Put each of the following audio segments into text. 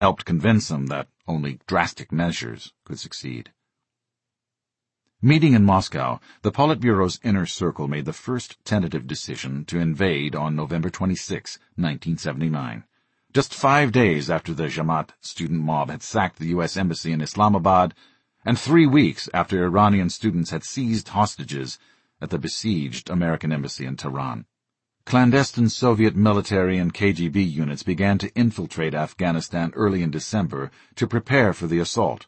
helped convince him that only drastic measures could succeed. Meeting in Moscow, the Politburo's inner circle made the first tentative decision to invade on November 26, 1979, just 5 days after the Jamaat student mob had sacked the U.S. Embassy in Islamabad, and 3 weeks after Iranian students had seized hostages at the besieged American Embassy in Tehran. Clandestine Soviet military and KGB units began to infiltrate Afghanistan early in December to prepare for the assault.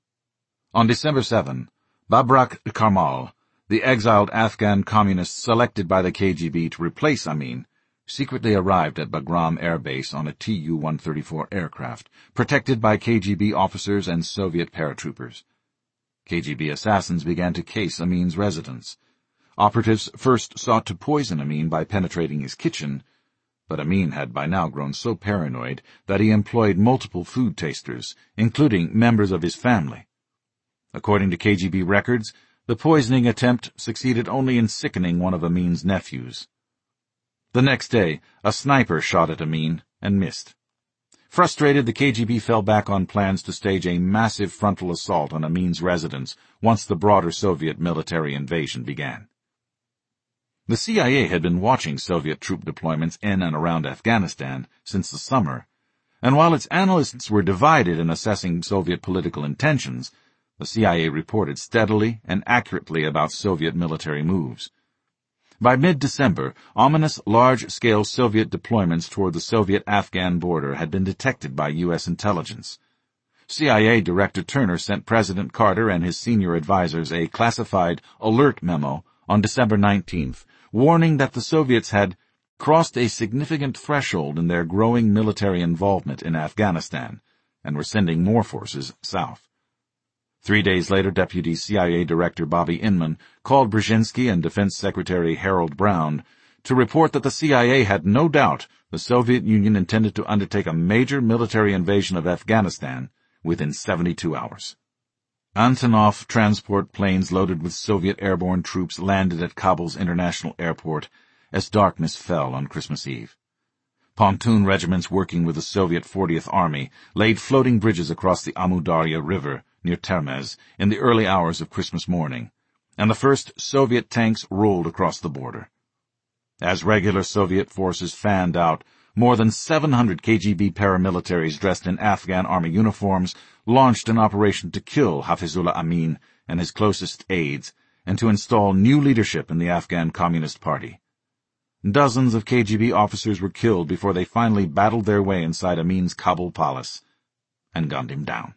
On December 7, Babrak Karmal, the exiled Afghan communist selected by the KGB to replace Amin, secretly arrived at Bagram Air Base on a Tu-134 aircraft, protected by KGB officers and Soviet paratroopers. KGB assassins began to case Amin's residence. Operatives first sought to poison Amin by penetrating his kitchen, but Amin had by now grown so paranoid that he employed multiple food tasters, including members of his family. According to KGB records, the poisoning attempt succeeded only in sickening one of Amin's nephews. The next day, a sniper shot at Amin and missed. Frustrated, the KGB fell back on plans to stage a massive frontal assault on Amin's residence once the broader Soviet military invasion began. The CIA had been watching Soviet troop deployments in and around Afghanistan since the summer, and while its analysts were divided in assessing Soviet political intentions, the CIA reported steadily and accurately about Soviet military moves. By mid-December, ominous large-scale Soviet deployments toward the Soviet-Afghan border had been detected by U.S. intelligence. CIA Director Turner sent President Carter and his senior advisors a classified alert memo on December 19th, warning that the Soviets had crossed a significant threshold in their growing military involvement in Afghanistan and were sending more forces south. 3 days later, Deputy CIA Director Bobby Inman called Brzezinski and Defense Secretary Harold Brown to report that the CIA had no doubt the Soviet Union intended to undertake a major military invasion of Afghanistan within 72 hours. Antonov transport planes loaded with Soviet airborne troops landed at Kabul's international airport as darkness fell on Christmas Eve. Pontoon regiments working with the Soviet 40th Army laid floating bridges across the Amu Darya River near Termez in the early hours of Christmas morning, and the first Soviet tanks rolled across the border. As regular Soviet forces fanned out, more than 700 KGB paramilitaries dressed in Afghan army uniforms launched an operation to kill Hafizullah Amin and his closest aides and to install new leadership in the Afghan Communist Party. Dozens of KGB officers were killed before they finally battled their way inside Amin's Kabul palace and gunned him down.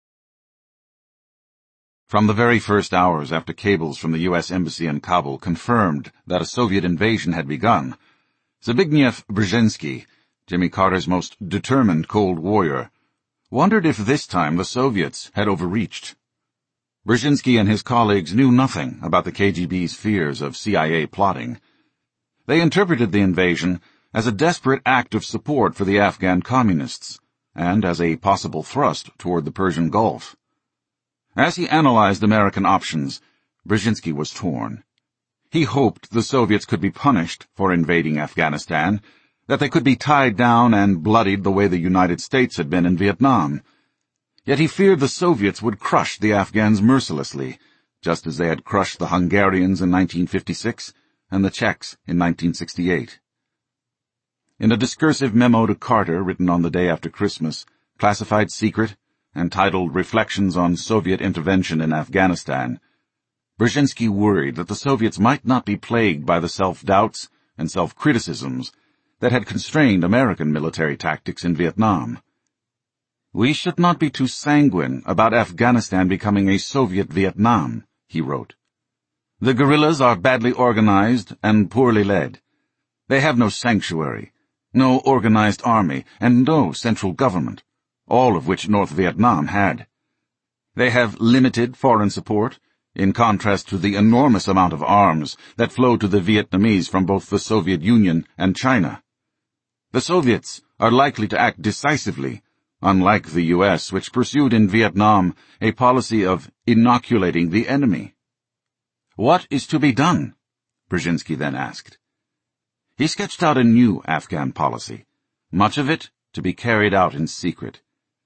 From the very first hours after cables from the U.S. Embassy in Kabul confirmed that a Soviet invasion had begun, Zbigniew Brzezinski, Jimmy Carter's most determined Cold Warrior, wondered if this time the Soviets had overreached. Brzezinski and his colleagues knew nothing about the KGB's fears of CIA plotting. They interpreted the invasion as a desperate act of support for the Afghan communists, and as a possible thrust toward the Persian Gulf. As he analyzed American options, Brzezinski was torn. He hoped the Soviets could be punished for invading Afghanistan, that they could be tied down and bloodied the way the United States had been in Vietnam. Yet he feared the Soviets would crush the Afghans mercilessly, just as they had crushed the Hungarians in 1956 and the Czechs in 1968. In a discursive memo to Carter written on the day after Christmas, classified secret, and titled Reflections on Soviet Intervention in Afghanistan, Brzezinski worried that the Soviets might not be plagued by the self-doubts and self-criticisms that had constrained American military tactics in Vietnam. "We should not be too sanguine about Afghanistan becoming a Soviet Vietnam," he wrote. "The guerrillas are badly organized and poorly led. They have no sanctuary, no organized army, and no central government, all of which North Vietnam had. They have limited foreign support, in contrast to the enormous amount of arms that flow to the Vietnamese from both the Soviet Union and China. The Soviets are likely to act decisively, unlike the U.S., which pursued in Vietnam a policy of inoculating the enemy." "What is to be done?" Brzezinski then asked. He sketched out a new Afghan policy, much of it to be carried out in secret.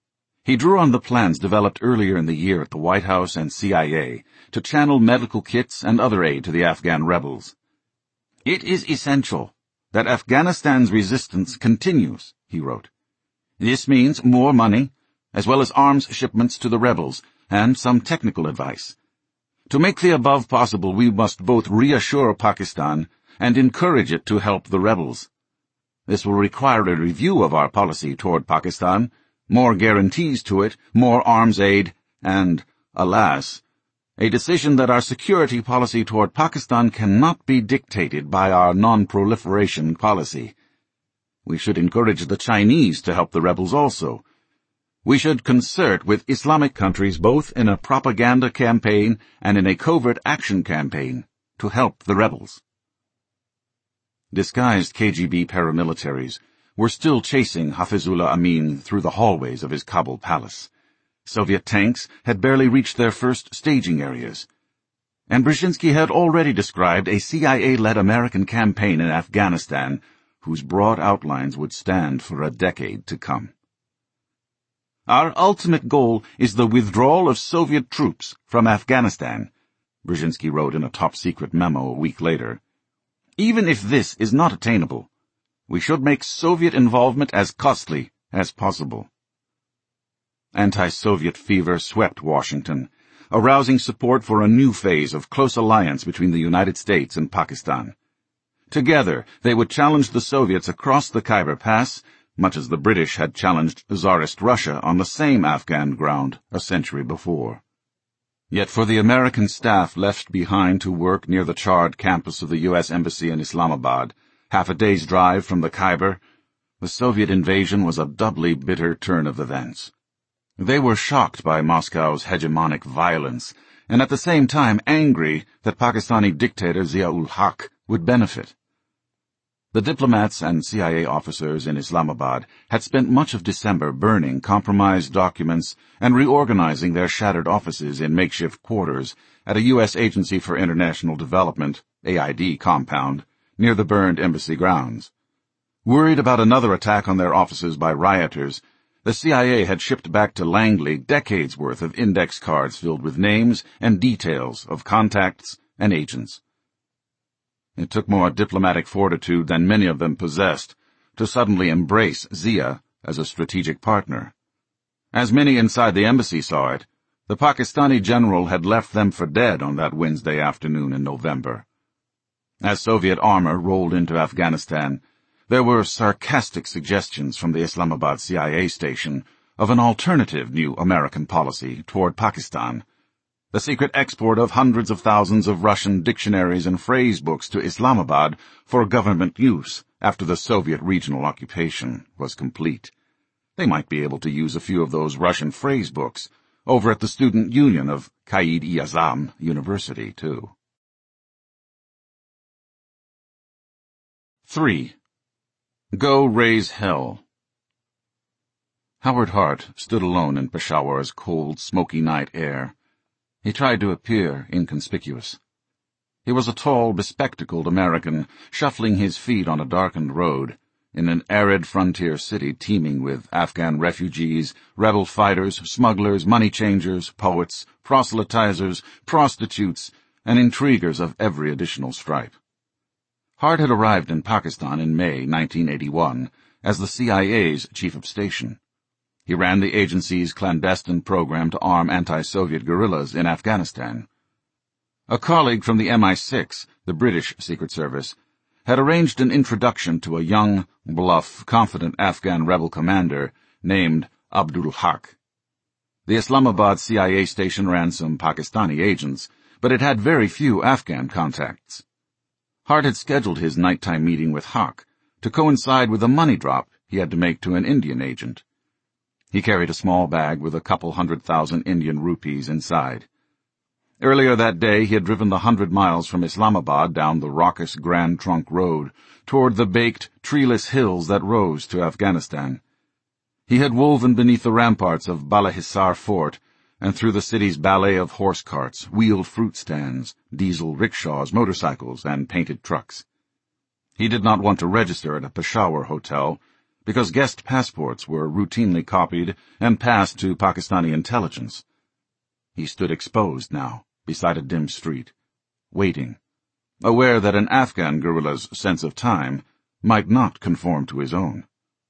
He drew on the plans developed earlier in the year at the White House and CIA to channel medical kits and other aid to the Afghan rebels. "It is essential that Afghanistan's resistance continues," he wrote. "This means more money, as well as arms shipments to the rebels, and some technical advice. To make the above possible, we must both reassure Pakistan and encourage it to help the rebels. This will require a review of our policy toward Pakistan, more guarantees to it, more arms aid, and, alas, a decision that our security policy toward Pakistan cannot be dictated by our non-proliferation policy. We should encourage the Chinese to help the rebels also. We should concert with Islamic countries both in a propaganda campaign and in a covert action campaign to help the rebels." Disguised KGB paramilitaries were still chasing Hafizullah Amin through the hallways of his Kabul palace. Soviet tanks had barely reached their first staging areas, and Brzezinski had already described a CIA-led American campaign in Afghanistan whose broad outlines would stand for a decade to come. "Our ultimate goal is the withdrawal of Soviet troops from Afghanistan," Brzezinski wrote in a top-secret memo a week later. "Even if this is not attainable, we should make Soviet involvement as costly as possible." Anti-Soviet fever swept Washington, arousing support for a new phase of close alliance between the United States and Pakistan. Together, they would challenge the Soviets across the Khyber Pass, much as the British had challenged Tsarist Russia on the same Afghan ground a century before. Yet for the American staff left behind to work near the charred campus of the U.S. Embassy in Islamabad, half a day's drive from the Khyber, the Soviet invasion was a doubly bitter turn of events. They were shocked by Moscow's hegemonic violence, and at the same time angry that Pakistani dictator Zia-ul-Haq would benefit. The diplomats and CIA officers in Islamabad had spent much of December burning compromised documents and reorganizing their shattered offices in makeshift quarters at a U.S. Agency for International Development, AID compound, near the burned embassy grounds. Worried about another attack on their offices by rioters, the CIA had shipped back to Langley decades' worth of index cards filled with names and details of contacts and agents. It took more diplomatic fortitude than many of them possessed to suddenly embrace Zia as a strategic partner. As many inside the embassy saw it, the Pakistani general had left them for dead on that Wednesday afternoon in November. As Soviet armor rolled into Afghanistan, there were sarcastic suggestions from the Islamabad CIA station of an alternative new American policy toward Pakistan, the secret export of hundreds of thousands of Russian dictionaries and phrase books to Islamabad for government use after the Soviet regional occupation was complete. They might be able to use a few of those Russian phrase books over at the Student Union of Quaid-e-Azam University, too. 3. Go Raise Hell. Howard Hart stood alone in Peshawar's cold, smoky night air. He tried to appear inconspicuous. He was a tall, bespectacled American, shuffling his feet on a darkened road, in an arid frontier city teeming with Afghan refugees, rebel fighters, smugglers, money changers, poets, proselytizers, prostitutes, and intriguers of every additional stripe. Hart had arrived in Pakistan in May 1981 as the CIA's chief of station. He ran the agency's clandestine program to arm anti-Soviet guerrillas in Afghanistan. A colleague from the MI6, the British Secret Service, had arranged an introduction to a young, bluff, confident Afghan rebel commander named Abdul Haq. The Islamabad CIA station ran some Pakistani agents, but it had very few Afghan contacts. Hart had scheduled his nighttime meeting with Haq to coincide with a money drop he had to make to an Indian agent. He carried a small bag with a couple 100,000 Indian rupees inside. Earlier that day he had driven the 100 miles from Islamabad down the raucous Grand Trunk Road toward the baked, treeless hills that rose to Afghanistan. He had woven beneath the ramparts of Balahisar Fort and through the city's ballet of horse carts, wheeled fruit stands, diesel rickshaws, motorcycles, and painted trucks. He did not want to register at a Peshawar hotel, because guest passports were routinely copied and passed to Pakistani intelligence. He stood exposed now, beside a dim street, waiting, aware that an Afghan guerrilla's sense of time might not conform to his own.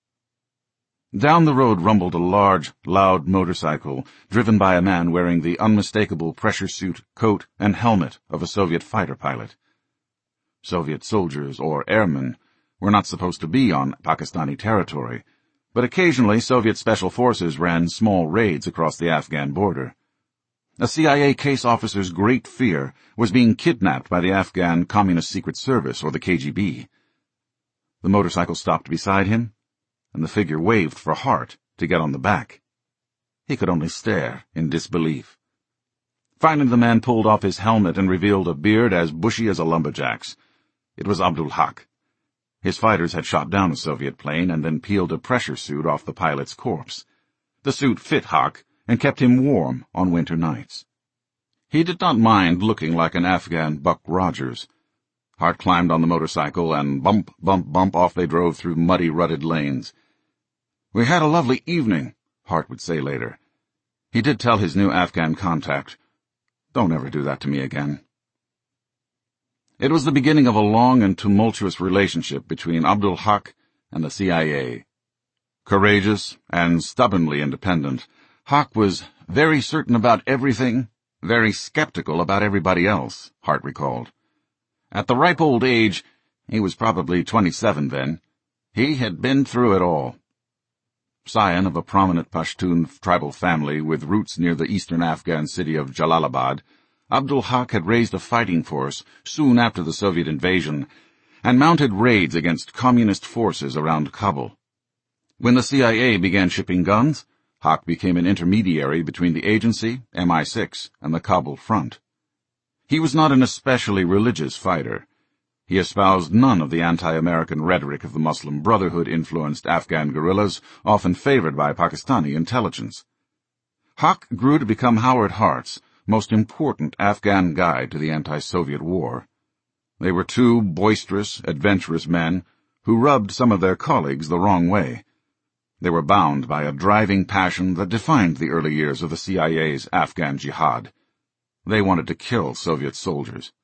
Down the road rumbled a large, loud motorcycle, driven by a man wearing the unmistakable pressure suit, coat, and helmet of a Soviet fighter pilot. Soviet soldiers, or airmen, were not supposed to be on Pakistani territory, but occasionally Soviet special forces ran small raids across the Afghan border. A CIA case officer's great fear was being kidnapped by the Afghan Communist Secret Service, or the KGB. The motorcycle stopped beside him, and the figure waved for Hart to get on the back. He could only stare in disbelief. Finally the man pulled off his helmet and revealed a beard as bushy as a lumberjack's. It was Abdul Haq. His fighters had shot down a Soviet plane and then peeled a pressure suit off the pilot's corpse. The suit fit Haq and kept him warm on winter nights. He did not mind looking like an Afghan Buck Rogers. Hart climbed on the motorcycle, and bump, bump, bump off they drove through muddy, rutted lanes. "We had a lovely evening," Hart would say later. He did tell his new Afghan contact, "Don't ever do that to me again." It was the beginning of a long and tumultuous relationship between Abdul Haq and the CIA. Courageous and stubbornly independent, Haq was very certain about everything, very skeptical about everybody else, Hart recalled. At the ripe old age, he was probably 27 then, he had been through it all. Scion of a prominent Pashtun tribal family with roots near the eastern Afghan city of Jalalabad, Abdul Haq had raised a fighting force soon after the Soviet invasion and mounted raids against communist forces around Kabul. When the CIA began shipping guns, Haq became an intermediary between the agency, MI6, and the Kabul front. He was not an especially religious fighter. He espoused none of the anti-American rhetoric of the Muslim Brotherhood-influenced Afghan guerrillas, often favored by Pakistani intelligence. Haq grew to become Howard Hart's most important Afghan guide to the anti-Soviet war. They were two boisterous, adventurous men who rubbed some of their colleagues the wrong way. They were bound by a driving passion that defined the early years of the CIA's Afghan jihad. They wanted to kill Soviet soldiers.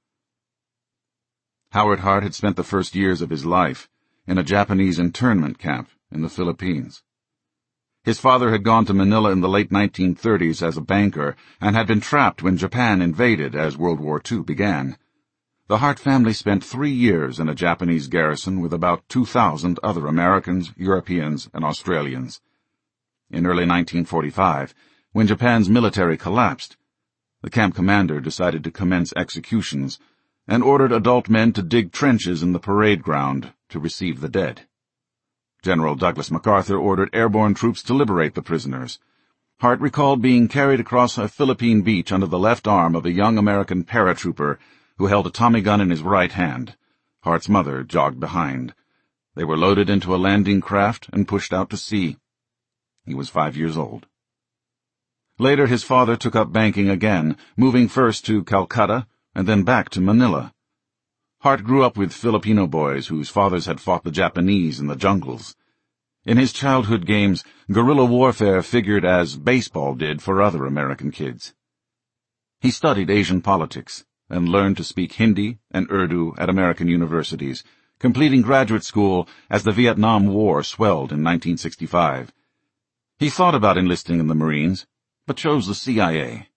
Howard Hart had spent the first years of his life in a Japanese internment camp in the Philippines. His father had gone to Manila in the late 1930s as a banker and had been trapped when Japan invaded as World War II began. The Hart family spent 3 years in a Japanese garrison with about 2,000 other Americans, Europeans, and Australians. In early 1945, when Japan's military collapsed, the camp commander decided to commence executions and ordered adult men to dig trenches in the parade ground to receive the dead. General Douglas MacArthur ordered airborne troops to liberate the prisoners. Hart recalled being carried across a Philippine beach under the left arm of a young American paratrooper who held a Tommy gun in his right hand. Hart's mother jogged behind. They were loaded into a landing craft and pushed out to sea. He was 5 years old. Later his father took up banking again, moving first to Calcutta and then back to Manila. Hart grew up with Filipino boys whose fathers had fought the Japanese in the jungles. In his childhood games, guerrilla warfare figured as baseball did for other American kids. He studied Asian politics and learned to speak Hindi and Urdu at American universities, completing graduate school as the Vietnam War swelled in 1965. He thought about enlisting in the Marines, but chose the CIA.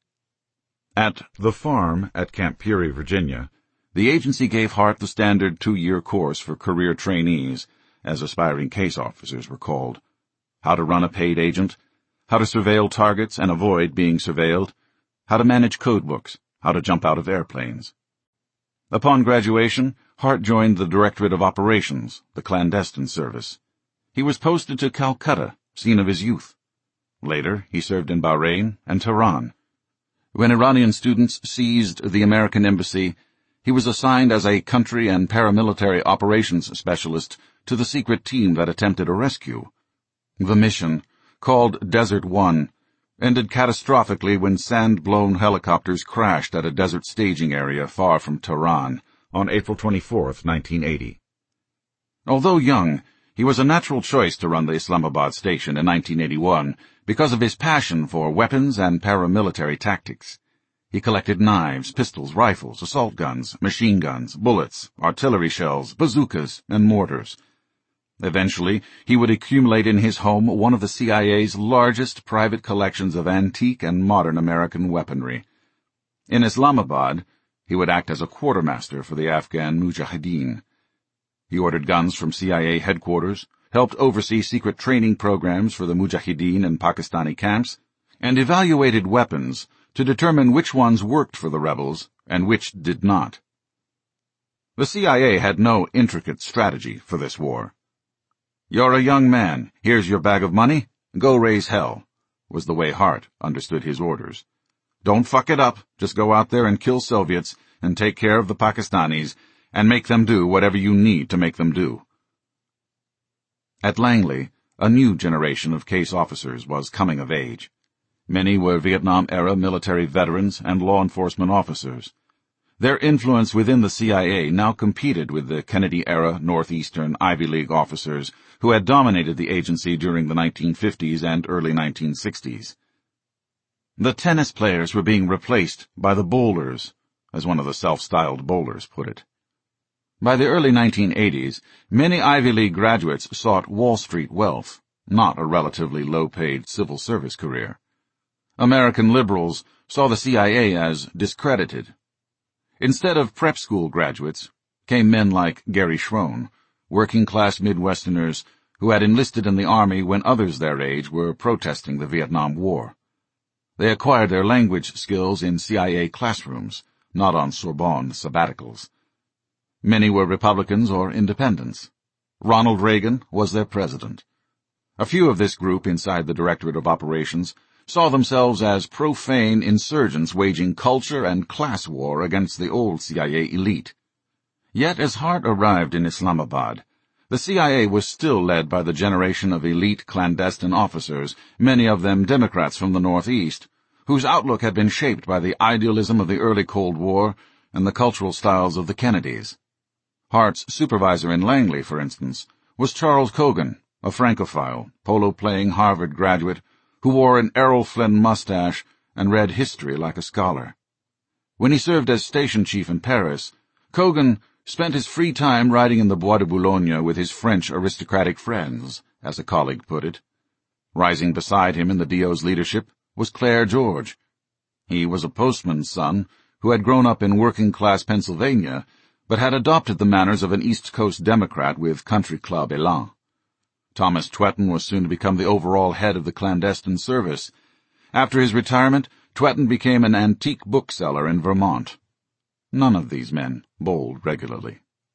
At the farm at Camp Peary, Virginia, the agency gave Hart the standard 2-year course for career trainees, as aspiring case officers were called. How to run a paid agent, how to surveil targets and avoid being surveilled, how to manage code books, how to jump out of airplanes. Upon graduation, Hart joined the Directorate of Operations, the clandestine service. He was posted to Calcutta, scene of his youth. Later, he served in Bahrain and Tehran. When Iranian students seized the American embassy, he was assigned as a country and paramilitary operations specialist to the secret team that attempted a rescue. The mission, called Desert One, ended catastrophically when sand-blown helicopters crashed at a desert staging area far from Tehran on April 24, 1980. Although young, He was a natural choice to run the Islamabad station in 1981 because of his passion for weapons and paramilitary tactics. He collected knives, pistols, rifles, assault guns, machine guns, bullets, artillery shells, bazookas, and mortars. Eventually, he would accumulate in his home one of the CIA's largest private collections of antique and modern American weaponry. In Islamabad, he would act as a quartermaster for the Afghan Mujahideen. He ordered guns from CIA headquarters, helped oversee secret training programs for the Mujahideen in Pakistani camps, and evaluated weapons to determine which ones worked for the rebels and which did not. The CIA had no intricate strategy for this war. "You're a young man. Here's your bag of money. Go raise hell," was the way Hart understood his orders. "Don't fuck it up. Just go out there and kill Soviets and take care of the Pakistanis and make them do whatever you need to make them do." At Langley, a new generation of case officers was coming of age. Many were Vietnam-era military veterans and law enforcement officers. Their influence within the CIA now competed with the Kennedy-era Northeastern Ivy League officers who had dominated the agency during the 1950s and early 1960s. The tennis players were being replaced by the bowlers, as one of the self-styled bowlers put it. By the early 1980s, many Ivy League graduates sought Wall Street wealth, not a relatively low-paid civil service career. American liberals saw the CIA as discredited. Instead of prep school graduates came men like Gary Schroen, working-class Midwesterners who had enlisted in the Army when others their age were protesting the Vietnam War. They acquired their language skills in CIA classrooms, not on Sorbonne sabbaticals. Many were Republicans or independents. Ronald Reagan was their president. A few of this group inside the Directorate of Operations saw themselves as profane insurgents waging culture and class war against the old CIA elite. Yet as Hart arrived in Islamabad, the CIA was still led by the generation of elite clandestine officers, many of them Democrats from the Northeast, whose outlook had been shaped by the idealism of the early Cold War and the cultural styles of the Kennedys. Hart's supervisor in Langley, for instance, was Charles Cogan, a Francophile, polo-playing Harvard graduate who wore an Errol Flynn mustache and read history like a scholar. When he served as station chief in Paris, Cogan spent his free time riding in the Bois de Boulogne with his French aristocratic friends, as a colleague put it. Rising beside him in the DO's leadership was Claire George. He was a postman's son who had grown up in working-class Pennsylvania, but had adopted the manners of an East Coast Democrat with country club élan. Thomas Twetton was soon to become the overall head of the clandestine service. After his retirement, Twetton became an antique bookseller in Vermont. None of these men bowled regularly.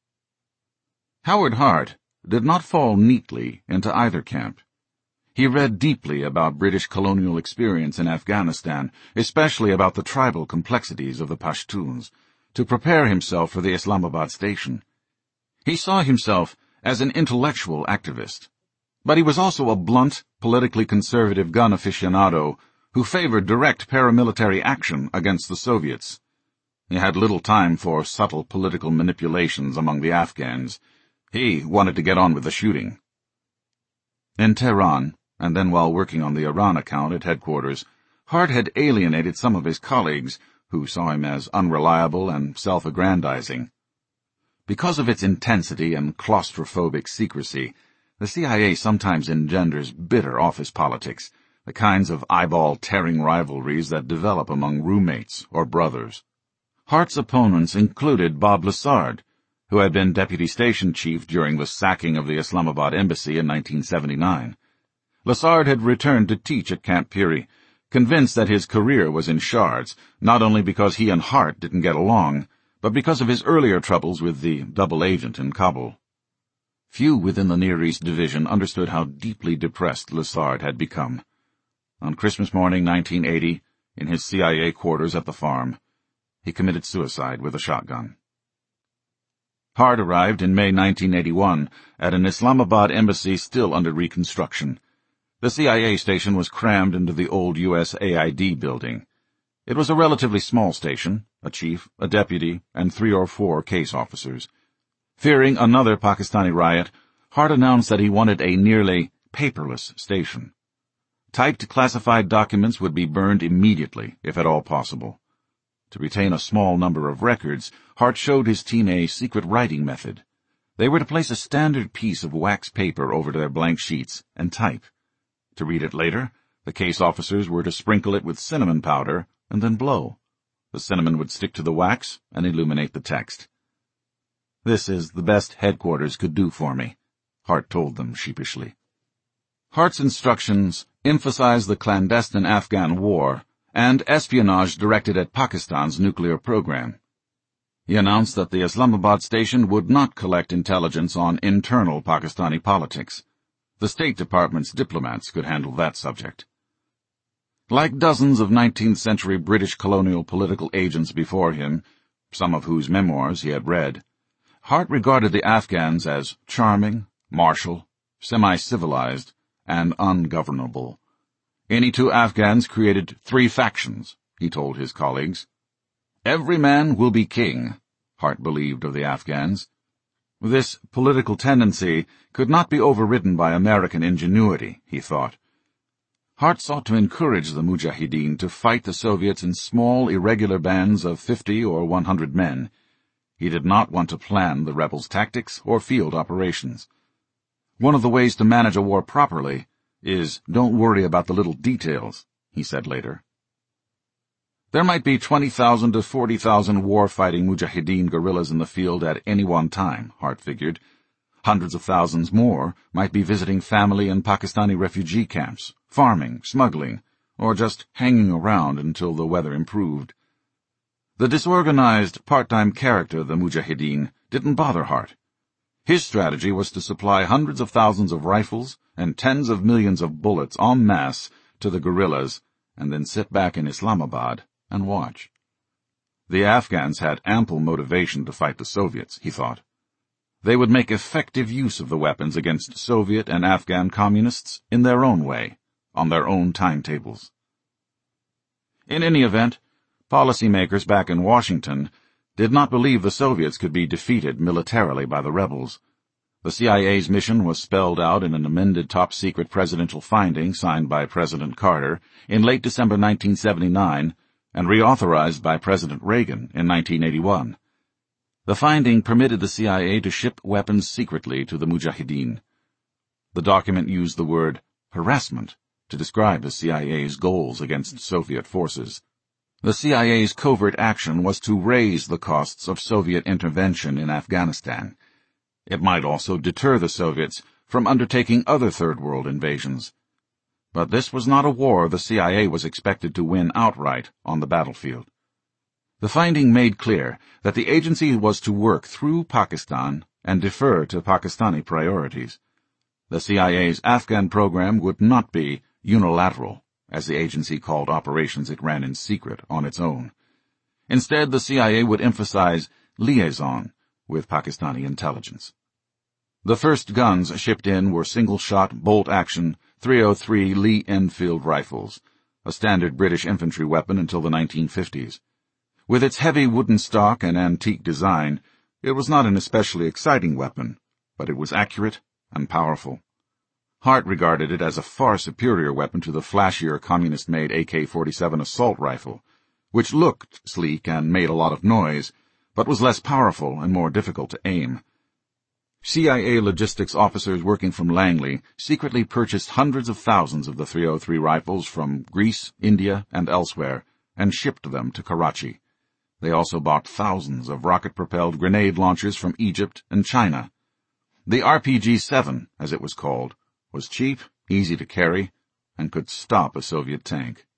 Howard Hart did not fall neatly into either camp. He read deeply about British colonial experience in Afghanistan, especially about the tribal complexities of the Pashtuns, to prepare himself for the Islamabad station. He saw himself as an intellectual activist, but he was also a blunt, politically conservative gun aficionado who favored direct paramilitary action against the Soviets. He had little time for subtle political manipulations among the Afghans. He wanted to get on with the shooting. In Tehran, and then while working on the Iran account at headquarters, Hart had alienated some of his colleagues who saw him as unreliable and self-aggrandizing. Because of its intensity and claustrophobic secrecy, the CIA sometimes engenders bitter office politics, the kinds of eyeball-tearing rivalries that develop among roommates or brothers. Hart's opponents included Bob Lassard, who had been deputy station chief during the sacking of the Islamabad embassy in 1979. Lassard had returned to teach at Camp Peary, convinced that his career was in shards, not only because he and Hart didn't get along, but because of his earlier troubles with the double agent in Kabul. Few within the Near East Division understood how deeply depressed Lassard had become. On Christmas morning 1980, in his CIA quarters at the farm, he committed suicide with a shotgun. Hart arrived in May 1981 at an Islamabad embassy still under reconstruction. The CIA station was crammed into the old USAID building. It was a relatively small station, a chief, a deputy, and 3 or 4 case officers. Fearing another Pakistani riot, Hart announced that he wanted a nearly paperless station. Typed classified documents would be burned immediately, if at all possible. To retain a small number of records, Hart showed his team a secret writing method. They were to place a standard piece of wax paper over their blank sheets and type. To read it later, the case officers were to sprinkle it with cinnamon powder and then blow. The cinnamon would stick to the wax and illuminate the text. "This is the best headquarters could do for me," Hart told them sheepishly. Hart's instructions emphasized the clandestine Afghan war and espionage directed at Pakistan's nuclear program. He announced that the Islamabad station would not collect intelligence on internal Pakistani politics. The State Department's diplomats could handle that subject. Like dozens of 19th-century British colonial political agents before him, some of whose memoirs he had read, Hart regarded the Afghans as charming, martial, semi-civilized, and ungovernable. Any two Afghans created 3 factions, he told his colleagues. Every man will be king, Hart believed of the Afghans. This political tendency could not be overridden by American ingenuity, he thought. Hart sought to encourage the Mujahideen to fight the Soviets in small, irregular bands of 50 or 100 men. He did not want to plan the rebels' tactics or field operations. One of the ways to manage a war properly is don't worry about the little details, he said later. There might be 20,000 to 40,000 war-fighting Mujahideen guerrillas in the field at any one time, Hart figured. Hundreds of thousands more might be visiting family in Pakistani refugee camps, farming, smuggling, or just hanging around until the weather improved. The disorganized, part-time character of the Mujahideen didn't bother Hart. His strategy was to supply hundreds of thousands of rifles and tens of millions of bullets en masse to the guerrillas and then sit back in Islamabad and watch. The Afghans had ample motivation to fight the Soviets, he thought. They would make effective use of the weapons against Soviet and Afghan communists in their own way, on their own timetables. In any event, policymakers back in Washington did not believe the Soviets could be defeated militarily by the rebels. The CIA's mission was spelled out in an amended top-secret presidential finding signed by President Carter in late December 1979 and reauthorized by President Reagan in 1981. The finding permitted the CIA to ship weapons secretly to the Mujahideen. The document used the word harassment to describe the CIA's goals against Soviet forces. The CIA's covert action was to raise the costs of Soviet intervention in Afghanistan. It might also deter the Soviets from undertaking other Third World invasions. But this was not a war the CIA was expected to win outright on the battlefield. The finding made clear that the agency was to work through Pakistan and defer to Pakistani priorities. The CIA's Afghan program would not be unilateral, as the agency called operations it ran in secret on its own. Instead, the CIA would emphasize liaison with Pakistani intelligence. The first guns shipped in were single-shot, bolt-action, .303 Lee Enfield rifles, a standard British infantry weapon until the 1950s. With its heavy wooden stock and antique design, it was not an especially exciting weapon, but it was accurate and powerful. Hart regarded it as a far superior weapon to the flashier communist-made AK-47 assault rifle, which looked sleek and made a lot of noise, but was less powerful and more difficult to aim. CIA logistics officers working from Langley secretly purchased hundreds of thousands of the .303 rifles from Greece, India, and elsewhere, and shipped them to Karachi. They also bought thousands of rocket-propelled grenade launchers from Egypt and China. The RPG-7, as it was called, was cheap, easy to carry, and could stop a Soviet tank.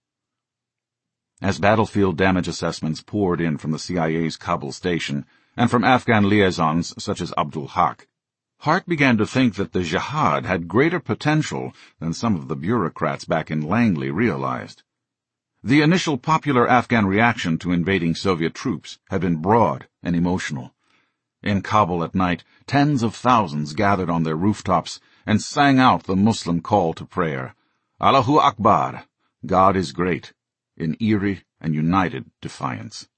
As battlefield damage assessments poured in from the CIA's Kabul station and from Afghan liaisons such as Abdul Haq, Hart began to think that the jihad had greater potential than some of the bureaucrats back in Langley realized. The initial popular Afghan reaction to invading Soviet troops had been broad and emotional. In Kabul at night, tens of thousands gathered on their rooftops and sang out the Muslim call to prayer, Allahu Akbar, God is great, in eerie and united defiance.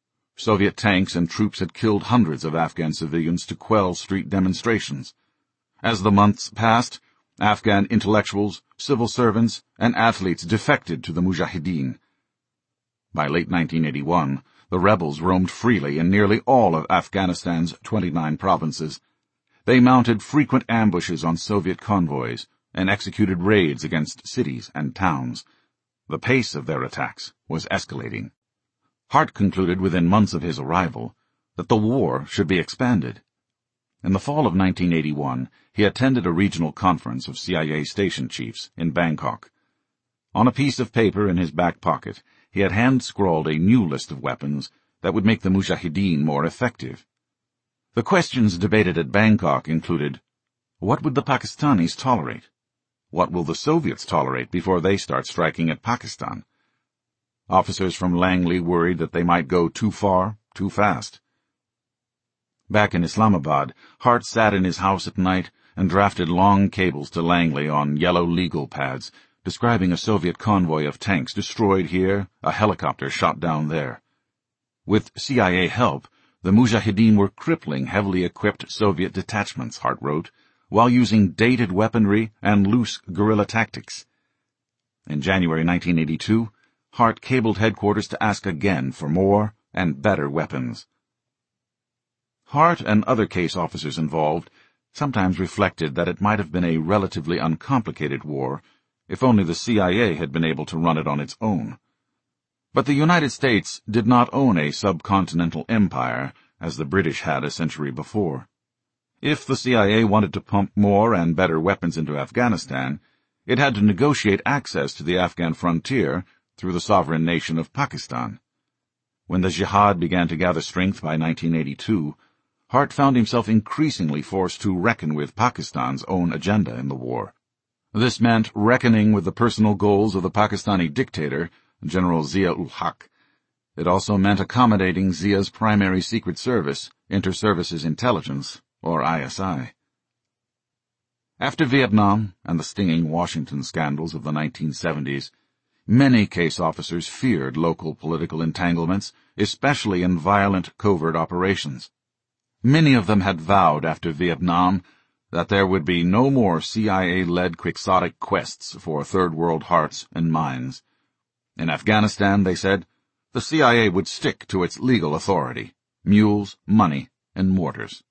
Soviet tanks and troops had killed hundreds of Afghan civilians to quell street demonstrations. As the months passed, Afghan intellectuals, civil servants, and athletes defected to the Mujahideen. By late 1981, the rebels roamed freely in nearly all of Afghanistan's 29 provinces. They mounted frequent ambushes on Soviet convoys and executed raids against cities and towns. The pace of their attacks was escalating. Hart concluded within months of his arrival that the war should be expanded. In the fall of 1981, he attended a regional conference of CIA station chiefs in Bangkok. On a piece of paper in his back pocket, he had hand-scrawled a new list of weapons that would make the Mujahideen more effective. The questions debated at Bangkok included, what would the Pakistanis tolerate? What will the Soviets tolerate before they start striking at Pakistan? Officers from Langley worried that they might go too far, too fast. Back in Islamabad, Hart sat in his house at night and drafted long cables to Langley on yellow legal pads, describing a Soviet convoy of tanks destroyed here, a helicopter shot down there. With CIA help, the Mujahideen were crippling heavily equipped Soviet detachments, Hart wrote, while using dated weaponry and loose guerrilla tactics. In January 1982, Hart cabled headquarters to ask again for more and better weapons. Hart and other case officers involved sometimes reflected that it might have been a relatively uncomplicated war if only the CIA had been able to run it on its own. But the United States did not own a subcontinental empire as the British had a century before. If the CIA wanted to pump more and better weapons into Afghanistan, it had to negotiate access to the Afghan frontier through the sovereign nation of Pakistan. When the jihad began to gather strength by 1982, Hart found himself increasingly forced to reckon with Pakistan's own agenda in the war. This meant reckoning with the personal goals of the Pakistani dictator, General Zia-ul-Haq. It also meant accommodating Zia's primary secret service, Inter-Services Intelligence, or ISI. After Vietnam and the stinging Washington scandals of the 1970s, many case officers feared local political entanglements, especially in violent covert operations. Many of them had vowed after Vietnam that there would be no more CIA-led quixotic quests for third world hearts and minds. In Afghanistan, they said, the CIA would stick to its legal authority, mules, money, and mortars.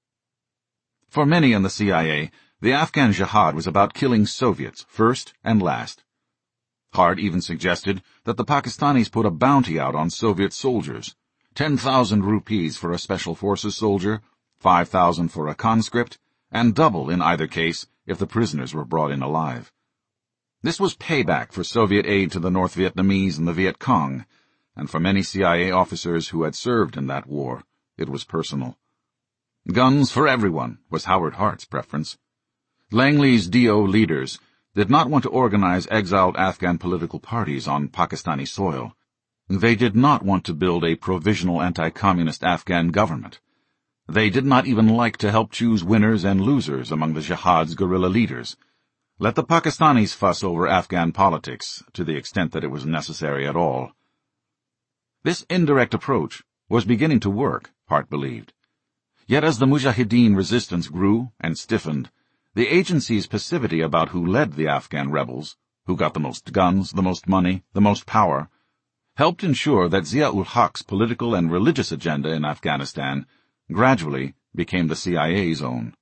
For many in the CIA, the Afghan jihad was about killing Soviets first and last. Hart even suggested that the Pakistanis put a bounty out on Soviet soldiers, 10,000 rupees for a special forces soldier, 5,000 for a conscript, and double in either case if the prisoners were brought in alive. This was payback for Soviet aid to the North Vietnamese and the Viet Cong, and for many CIA officers who had served in that war, it was personal. Guns for everyone was Howard Hart's preference. Langley's DO leaders did not want to organize exiled Afghan political parties on Pakistani soil. They did not want to build a provisional anti-communist Afghan government. They did not even like to help choose winners and losers among the jihad's guerrilla leaders. Let the Pakistanis fuss over Afghan politics to the extent that it was necessary at all. This indirect approach was beginning to work, Hart believed. Yet as the Mujahideen resistance grew and stiffened, the agency's passivity about who led the Afghan rebels, who got the most guns, the most money, the most power, helped ensure that Zia-ul-Haq's political and religious agenda in Afghanistan gradually became the CIA's own.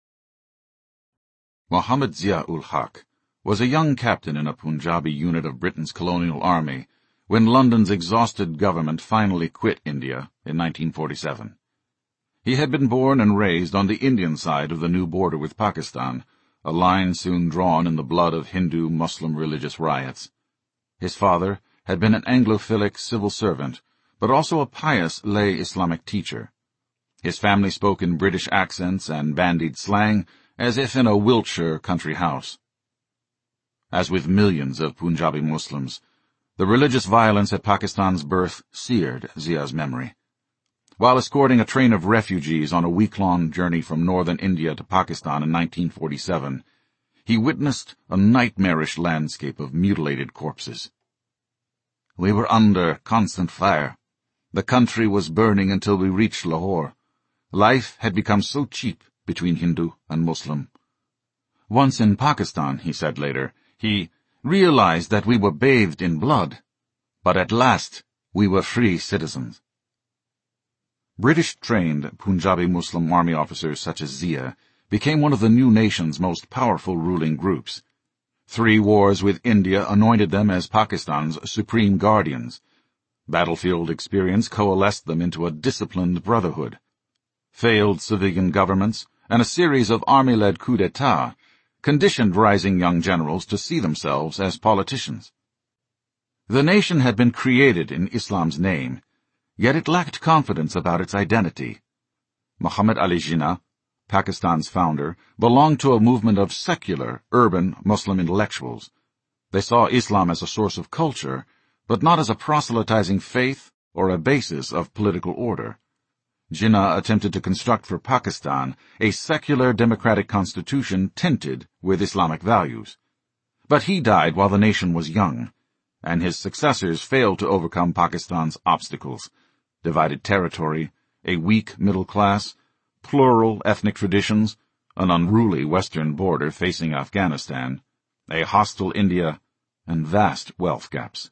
Mohammad Zia-ul-Haq was a young captain in a Punjabi unit of Britain's colonial army when London's exhausted government finally quit India in 1947. He had been born and raised on the Indian side of the new border with Pakistan, a line soon drawn in the blood of Hindu-Muslim religious riots. His father had been an Anglophilic civil servant, but also a pious lay Islamic teacher. His family spoke in British accents and bandied slang, as if in a Wiltshire country house. As with millions of Punjabi Muslims, the religious violence at Pakistan's birth seared Zia's memory. While escorting a train of refugees on a week-long journey from northern India to Pakistan in 1947, he witnessed a nightmarish landscape of mutilated corpses. We were under constant fire. The country was burning until we reached Lahore. Life had become so cheap between Hindu and Muslim. Once in Pakistan, he said later, he realized that we were bathed in blood, but at last we were free citizens. British-trained Punjabi Muslim army officers such as Zia became one of the new nation's most powerful ruling groups. 3 wars with India anointed them as Pakistan's supreme guardians. Battlefield experience coalesced them into a disciplined brotherhood. Failed civilian governments and a series of army-led coups d'etat conditioned rising young generals to see themselves as politicians. The nation had been created in Islam's name, yet it lacked confidence about its identity. Muhammad Ali Jinnah, Pakistan's founder, belonged to a movement of secular, urban Muslim intellectuals. They saw Islam as a source of culture, but not as a proselytizing faith or a basis of political order. Jinnah attempted to construct for Pakistan a secular democratic constitution tinted with Islamic values. But he died while the nation was young, and his successors failed to overcome Pakistan's obstacles: divided territory, a weak middle class, plural ethnic traditions, an unruly western border facing Afghanistan, a hostile India, and vast wealth gaps.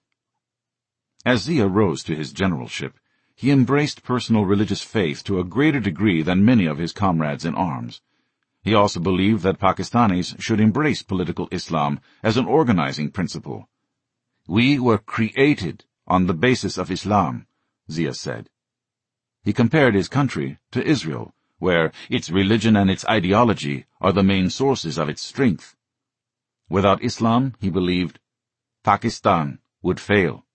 As Zia rose to his generalship, he embraced personal religious faith to a greater degree than many of his comrades in arms. He also believed that Pakistanis should embrace political Islam as an organizing principle. "We were created on the basis of Islam," Zia said. He compared his country to Israel, where its religion and its ideology are the main sources of its strength. Without Islam, he believed, Pakistan would fail.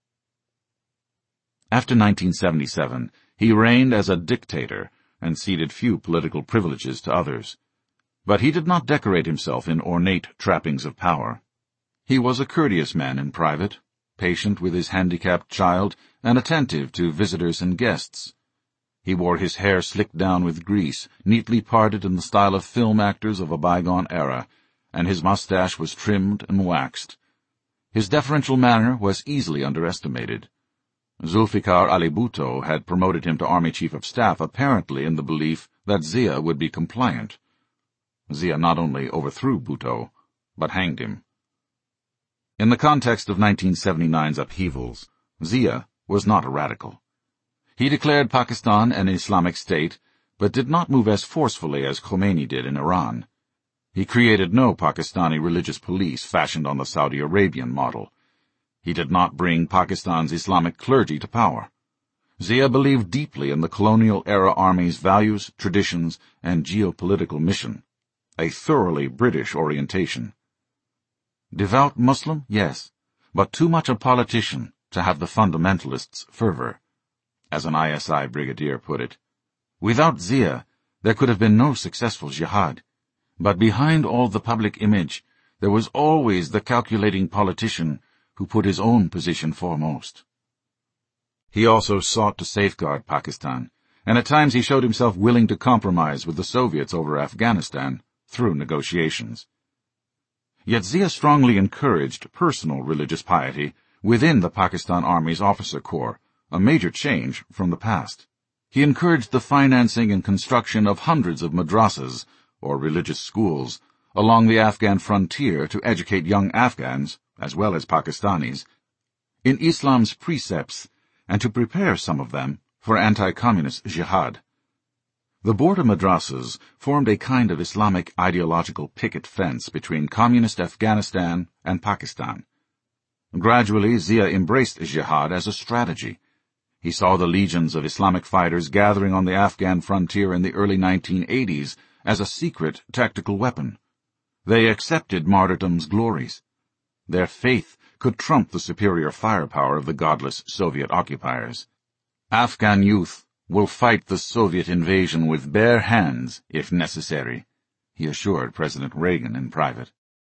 After 1977, he reigned as a dictator and ceded few political privileges to others. But he did not decorate himself in ornate trappings of power. He was a courteous man in private, patient with his handicapped child, and attentive to visitors and guests. He wore his hair slicked down with grease, neatly parted in the style of film actors of a bygone era, and his mustache was trimmed and waxed. His deferential manner was easily underestimated. Zulfikar Ali Bhutto had promoted him to Army Chief of Staff apparently in the belief that Zia would be compliant. Zia not only overthrew Bhutto, but hanged him. In the context of 1979's upheavals, Zia was not a radical. He declared Pakistan an Islamic state, but did not move as forcefully as Khomeini did in Iran. He created no Pakistani religious police fashioned on the Saudi Arabian model. He did not bring Pakistan's Islamic clergy to power. Zia believed deeply in the colonial-era army's values, traditions, and geopolitical mission, a thoroughly British orientation. Devout Muslim, yes, but too much a politician to have the fundamentalists' fervor. As an ISI brigadier put it, without Zia, there could have been no successful jihad. But behind all the public image, there was always the calculating politician who put his own position foremost. He also sought to safeguard Pakistan, and at times he showed himself willing to compromise with the Soviets over Afghanistan through negotiations. Yet Zia strongly encouraged personal religious piety within the Pakistan Army's officer corps, a major change from the past. He encouraged the financing and construction of hundreds of madrasas, or religious schools, along the Afghan frontier to educate young Afghans, as well as Pakistanis, in Islam's precepts and to prepare some of them for anti-communist jihad. The border madrasas formed a kind of Islamic ideological picket fence between communist Afghanistan and Pakistan. Gradually, Zia embraced jihad as a strategy. He saw the legions of Islamic fighters gathering on the Afghan frontier in the early 1980s as a secret tactical weapon. They accepted martyrdom's glories. Their faith could trump the superior firepower of the godless Soviet occupiers. Afghan youth will fight the Soviet invasion with bare hands, if necessary, he assured President Reagan in private.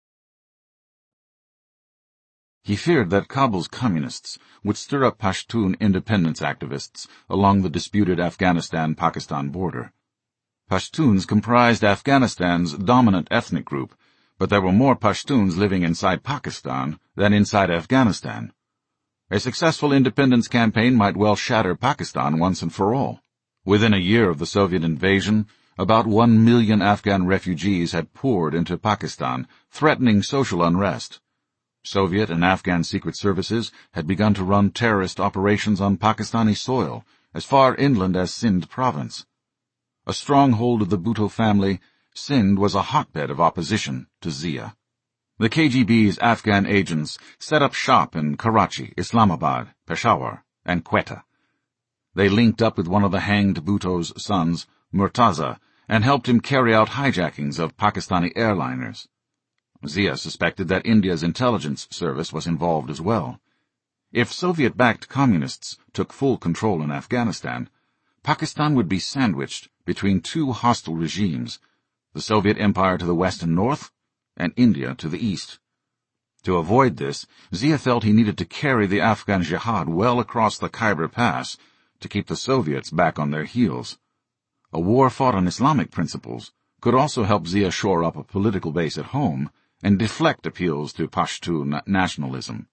He feared that Kabul's communists would stir up Pashtun independence activists along the disputed Afghanistan-Pakistan border. Pashtuns comprised Afghanistan's dominant ethnic group, but there were more Pashtuns living inside Pakistan than inside Afghanistan. A successful independence campaign might well shatter Pakistan once and for all. Within a year of the Soviet invasion, about 1 million Afghan refugees had poured into Pakistan, threatening social unrest. Soviet and Afghan secret services had begun to run terrorist operations on Pakistani soil, as far inland as Sindh province. A stronghold of the Bhutto family, Sindh was a hotbed of opposition to Zia. The KGB's Afghan agents set up shop in Karachi, Islamabad, Peshawar, and Quetta. They linked up with one of the hanged Bhutto's sons, Murtaza, and helped him carry out hijackings of Pakistani airliners. Zia suspected that India's intelligence service was involved as well. If Soviet-backed communists took full control in Afghanistan, Pakistan would be sandwiched between two hostile regimes, the Soviet Empire to the west and north, and India to the east. To avoid this, Zia felt he needed to carry the Afghan jihad well across the Khyber Pass to keep the Soviets back on their heels. A war fought on Islamic principles could also help Zia shore up a political base at home and deflect appeals to Pashtun nationalism.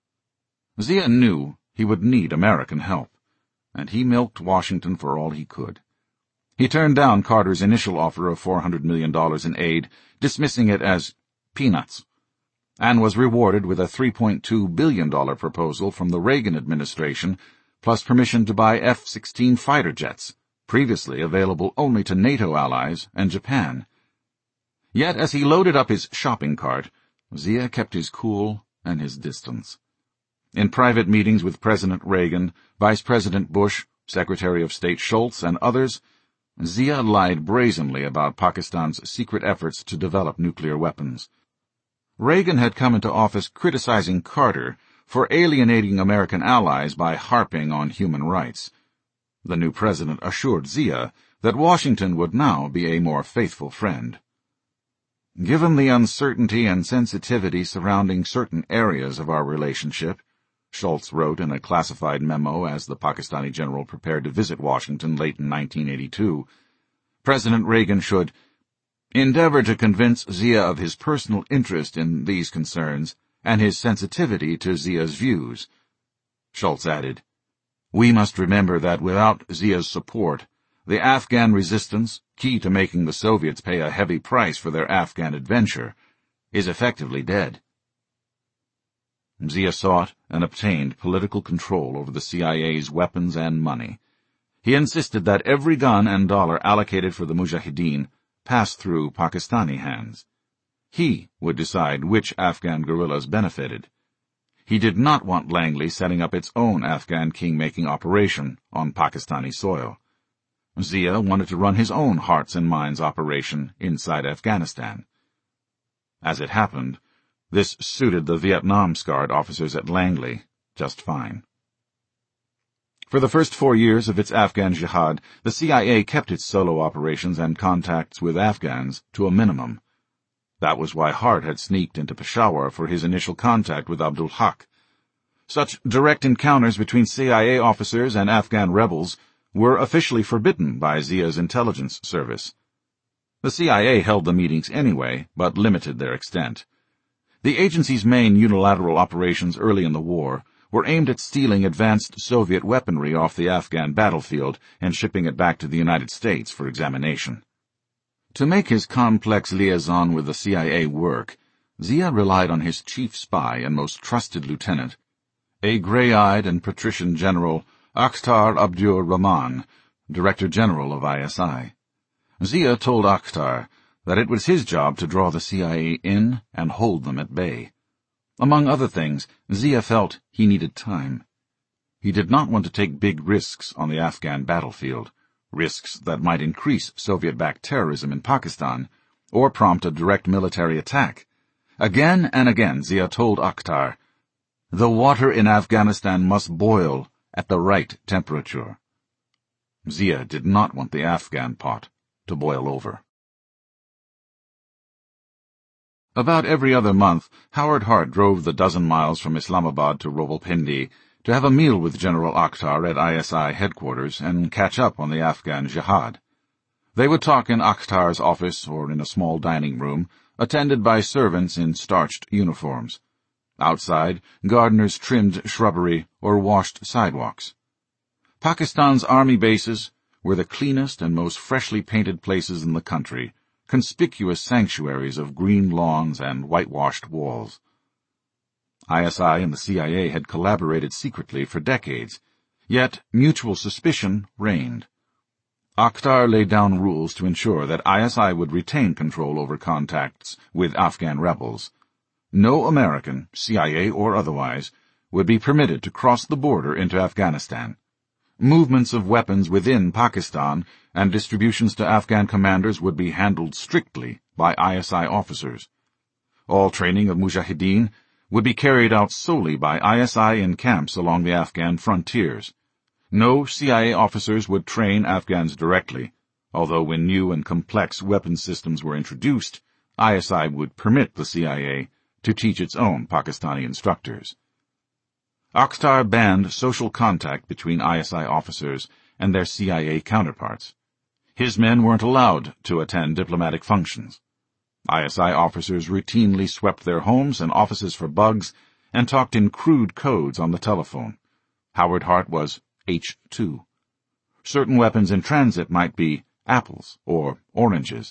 Zia knew he would need American help, and he milked Washington for all he could. He turned down Carter's initial offer of $400 million in aid, dismissing it as peanuts, and was rewarded with a $3.2 billion proposal from the Reagan administration, plus permission to buy F-16 fighter jets, previously available only to NATO allies and Japan. Yet as he loaded up his shopping cart, Zia kept his cool and his distance. In private meetings with President Reagan, Vice President Bush, Secretary of State Shultz, and others, Zia lied brazenly about Pakistan's secret efforts to develop nuclear weapons. Reagan had come into office criticizing Carter for alienating American allies by harping on human rights. The new president assured Zia that Washington would now be a more faithful friend. Given the uncertainty and sensitivity surrounding certain areas of our relationship, Shultz wrote in a classified memo as the Pakistani general prepared to visit Washington late in 1982, President Reagan should endeavor to convince Zia of his personal interest in these concerns and his sensitivity to Zia's views. Shultz added, "We must remember that without Zia's support, the Afghan resistance, key to making the Soviets pay a heavy price for their Afghan adventure, is effectively dead." Zia sought and obtained political control over the CIA's weapons and money. He insisted that every gun and dollar allocated for the Mujahideen pass through Pakistani hands. He would decide which Afghan guerrillas benefited. He did not want Langley setting up its own Afghan king-making operation on Pakistani soil. Zia wanted to run his own hearts and minds operation inside Afghanistan. As it happened, this suited the Vietnam-scarred officers at Langley just fine. For the first 4 years of its Afghan jihad, the CIA kept its solo operations and contacts with Afghans to a minimum. That was why Hart had sneaked into Peshawar for his initial contact with Abdul Haq. Such direct encounters between CIA officers and Afghan rebels were officially forbidden by Zia's intelligence service. The CIA held the meetings anyway, but limited their extent. The agency's main unilateral operations early in the war were aimed at stealing advanced Soviet weaponry off the Afghan battlefield and shipping it back to the United States for examination. To make his complex liaison with the CIA work, Zia relied on his chief spy and most trusted lieutenant, a gray-eyed and patrician general, Akhtar Abdur Rahman, Director General of ISI. Zia told Akhtar that it was his job to draw the CIA in and hold them at bay. Among other things, Zia felt he needed time. He did not want to take big risks on the Afghan battlefield, risks that might increase Soviet-backed terrorism in Pakistan or prompt a direct military attack. Again and again, Zia told Akhtar, "The water in Afghanistan must boil at the right temperature." Zia did not want the Afghan pot to boil over. About every other month, Howard Hart drove the dozen miles from Islamabad to Rawalpindi to have a meal with General Akhtar at ISI headquarters and catch up on the Afghan jihad. They would talk in Akhtar's office or in a small dining room, attended by servants in starched uniforms. Outside, gardeners trimmed shrubbery or washed sidewalks. Pakistan's army bases, were the cleanest and most freshly painted places in the country, conspicuous sanctuaries of green lawns and whitewashed walls. ISI and the CIA had collaborated secretly for decades, yet mutual suspicion reigned. Akhtar laid down rules to ensure that ISI would retain control over contacts with Afghan rebels. No American, CIA or otherwise, would be permitted to cross the border into Afghanistan. Movements of weapons within Pakistan and distributions to Afghan commanders would be handled strictly by ISI officers. All training of mujahideen would be carried out solely by ISI in camps along the Afghan frontiers. No CIA officers would train Afghans directly, although when new and complex weapons systems were introduced, ISI would permit the CIA to teach its own Pakistani instructors. Akhtar banned social contact between ISI officers and their CIA counterparts. His men weren't allowed to attend diplomatic functions. ISI officers routinely swept their homes and offices for bugs and talked in crude codes on the telephone. Howard Hart was H2. Certain weapons in transit might be apples or oranges.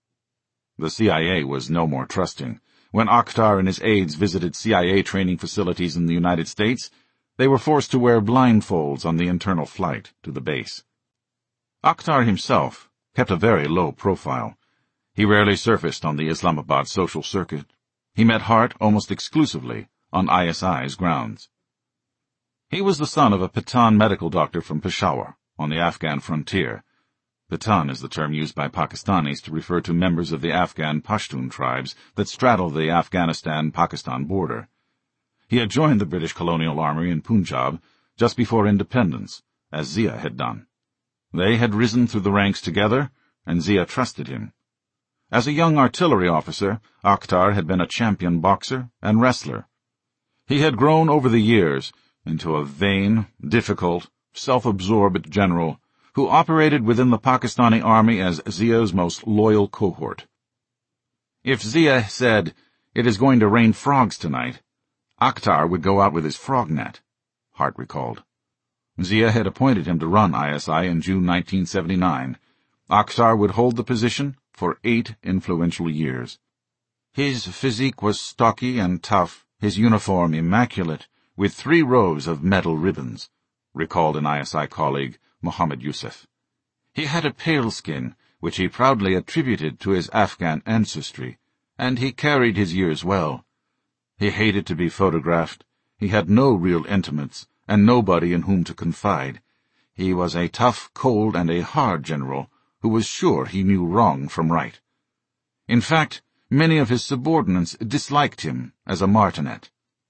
The CIA was no more trusting. When Akhtar and his aides visited CIA training facilities in the United States, they were forced to wear blindfolds on the internal flight to the base. Akhtar himself kept a very low profile. He rarely surfaced on the Islamabad social circuit. He met Hart almost exclusively on ISI's grounds. He was the son of a Pathan medical doctor from Peshawar, on the Afghan frontier. Pathan is the term used by Pakistanis to refer to members of the Afghan Pashtun tribes that straddle the Afghanistan-Pakistan border. He had joined the British colonial army in Punjab just before independence, as Zia had done. They had risen through the ranks together, and Zia trusted him. As a young artillery officer, Akhtar had been a champion boxer and wrestler. He had grown over the years into a vain, difficult, self-absorbed general who operated within the Pakistani army as Zia's most loyal cohort. If Zia said, "It is going to rain frogs tonight," Akhtar would go out with his frog net, Hart recalled. Zia had appointed him to run ISI in June 1979. Akhtar would hold the position for 8 influential years. His physique was stocky and tough, his uniform immaculate, with 3 rows of metal ribbons, recalled an ISI colleague, Mohammed Yusuf. He had a pale skin, which he proudly attributed to his Afghan ancestry, and he carried his years well. He hated to be photographed. He had no real intimates, and nobody in whom to confide. He was a tough, cold, and a hard general who was sure he knew wrong from right. In fact, many of his subordinates disliked him as a martinet.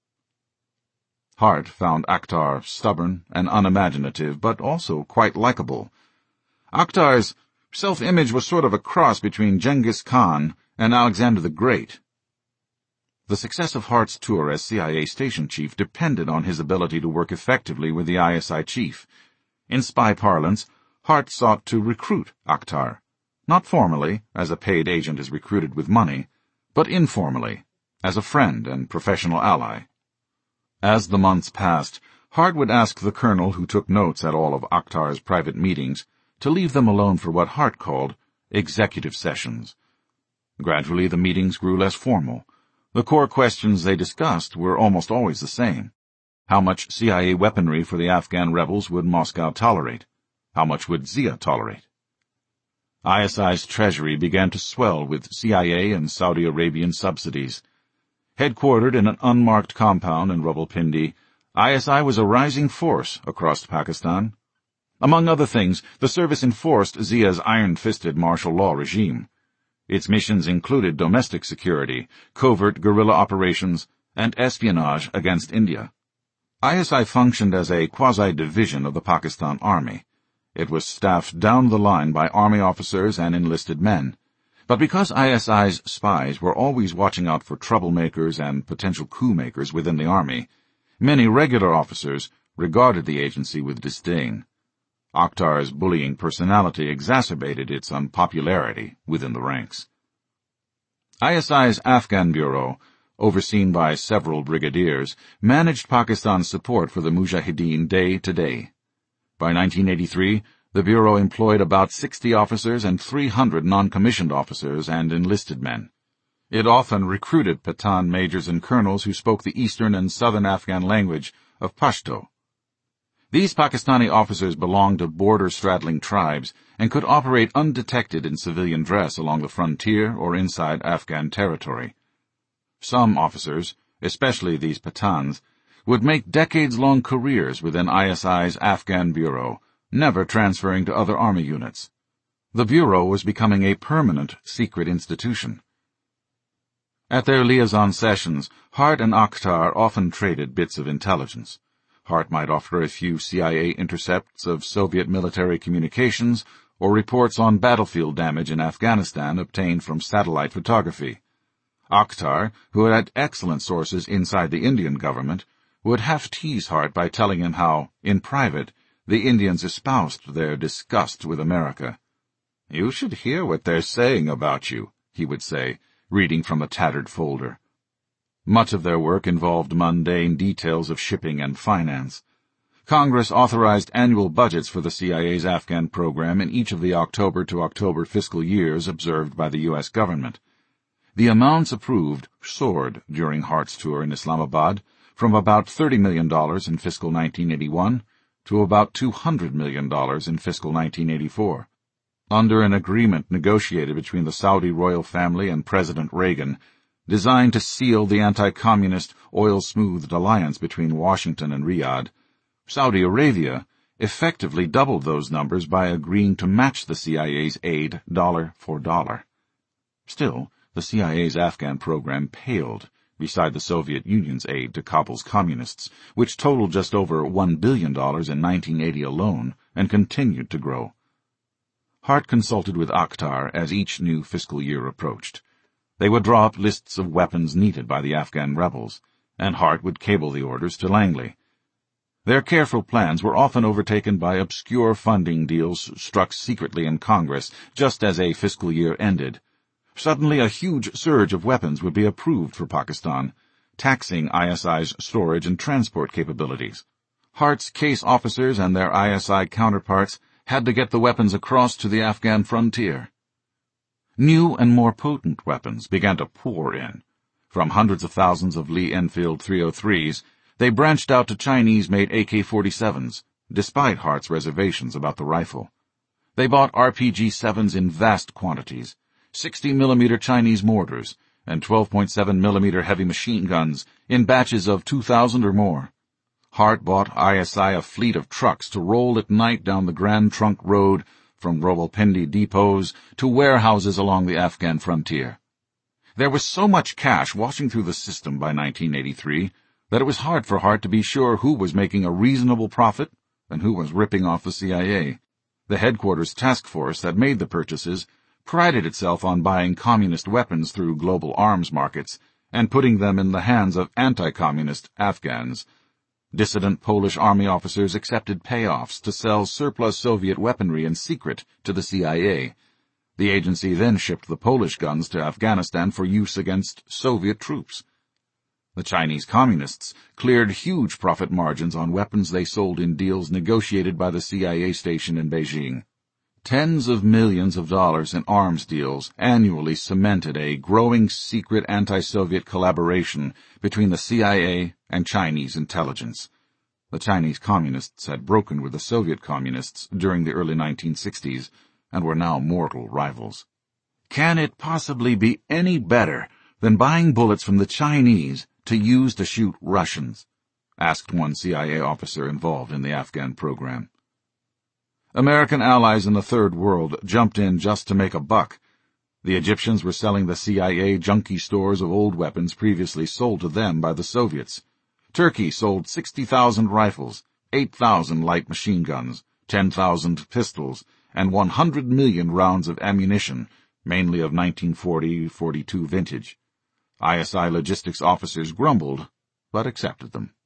Hart found Akhtar stubborn and unimaginative, but also quite likable. Akhtar's self-image was sort of a cross between Genghis Khan and Alexander the Great. The success of Hart's tour as CIA station chief depended on his ability to work effectively with the ISI chief. In spy parlance, Hart sought to recruit Akhtar, not formally, as a paid agent is recruited with money, but informally, as a friend and professional ally. As the months passed, Hart would ask the colonel who took notes at all of Akhtar's private meetings to leave them alone for what Hart called executive sessions. Gradually the meetings grew less formal. The core questions they discussed were almost always the same. How much CIA weaponry for the Afghan rebels would Moscow tolerate? How much would Zia tolerate? ISI's treasury began to swell with CIA and Saudi Arabian subsidies. Headquartered in an unmarked compound in Rawalpindi, ISI was a rising force across Pakistan. Among other things, the service enforced Zia's iron-fisted martial law regime. Its missions included domestic security, covert guerrilla operations, and espionage against India. ISI functioned as a quasi-division of the Pakistan Army. It was staffed down the line by army officers and enlisted men. But because ISI's spies were always watching out for troublemakers and potential coup-makers within the army, many regular officers regarded the agency with disdain. Akhtar's bullying personality exacerbated its unpopularity within the ranks. ISI's Afghan Bureau, overseen by several brigadiers, managed Pakistan's support for the Mujahideen day to day. By 1983, The Bureau employed about 60 officers and 300 non-commissioned officers and enlisted men. It often recruited Pathan majors and colonels who spoke the eastern and southern Afghan language of Pashto. These Pakistani officers belonged to border-straddling tribes and could operate undetected in civilian dress along the frontier or inside Afghan territory. Some officers, especially these Pathans, would make decades-long careers within ISI's Afghan Bureau, never transferring to other army units. The Bureau was becoming a permanent secret institution. At their liaison sessions, Hart and Akhtar often traded bits of intelligence. Hart might offer a few CIA intercepts of Soviet military communications or reports on battlefield damage in Afghanistan obtained from satellite photography. Akhtar, who had excellent sources inside the Indian government, would half-tease Hart by telling him how, in private, the Indians espoused their disgust with America. "You should hear what they're saying about you," he would say, reading from a tattered folder. Much of their work involved mundane details of shipping and finance. Congress authorized annual budgets for the CIA's Afghan program in each of the October to October fiscal years observed by the U.S. government. The amounts approved soared during Hart's tour in Islamabad, from about $30 million in fiscal 1981 to about $200 million in fiscal 1984. Under an agreement negotiated between the Saudi royal family and President Reagan, designed to seal the anti-communist, oil-smoothed alliance between Washington and Riyadh, Saudi Arabia effectively doubled those numbers by agreeing to match the CIA's aid dollar for dollar. Still, the CIA's Afghan program paled beside the Soviet Union's aid to Kabul's communists, which totaled just over $1 billion in 1980 alone and continued to grow. Hart consulted with Akhtar as each new fiscal year approached. They would draw up lists of weapons needed by the Afghan rebels, and Hart would cable the orders to Langley. Their careful plans were often overtaken by obscure funding deals struck secretly in Congress just as a fiscal year ended. Suddenly a huge surge of weapons would be approved for Pakistan, taxing ISI's storage and transport capabilities. Hart's case officers and their ISI counterparts had to get the weapons across to the Afghan frontier. New and more potent weapons began to pour in. From hundreds of thousands of Lee Enfield 303s, they branched out to Chinese-made AK-47s, despite Hart's reservations about the rifle. They bought RPG-7s in vast quantities, 60mm Chinese mortars, and 12.7mm heavy machine guns in batches of 2,000 or more. Hart bought ISI a fleet of trucks to roll at night down the Grand Trunk Road from Rawalpindi depots to warehouses along the Afghan frontier. There was so much cash washing through the system by 1983 that it was hard for Hart to be sure who was making a reasonable profit and who was ripping off the CIA. The headquarters task force that made the purchases prided itself on buying communist weapons through global arms markets and putting them in the hands of anti-communist Afghans. Dissident Polish army officers accepted payoffs to sell surplus Soviet weaponry in secret to the CIA. The agency then shipped the Polish guns to Afghanistan for use against Soviet troops. The Chinese communists cleared huge profit margins on weapons they sold in deals negotiated by the CIA station in Beijing. Tens of millions of dollars in arms deals annually cemented a growing secret anti-Soviet collaboration between the CIA and Chinese intelligence. The Chinese communists had broken with the Soviet communists during the early 1960s and were now mortal rivals. Can it possibly be any better than buying bullets from the Chinese to use to shoot Russians? Asked one CIA officer involved in the Afghan program. American allies in the Third World jumped in just to make a buck. The Egyptians were selling the CIA junkie stores of old weapons previously sold to them by the Soviets. Turkey sold 60,000 rifles, 8,000 light machine guns, 10,000 pistols, and 100 million rounds of ammunition, mainly of 1940-42 vintage. ISI logistics officers grumbled, but accepted them.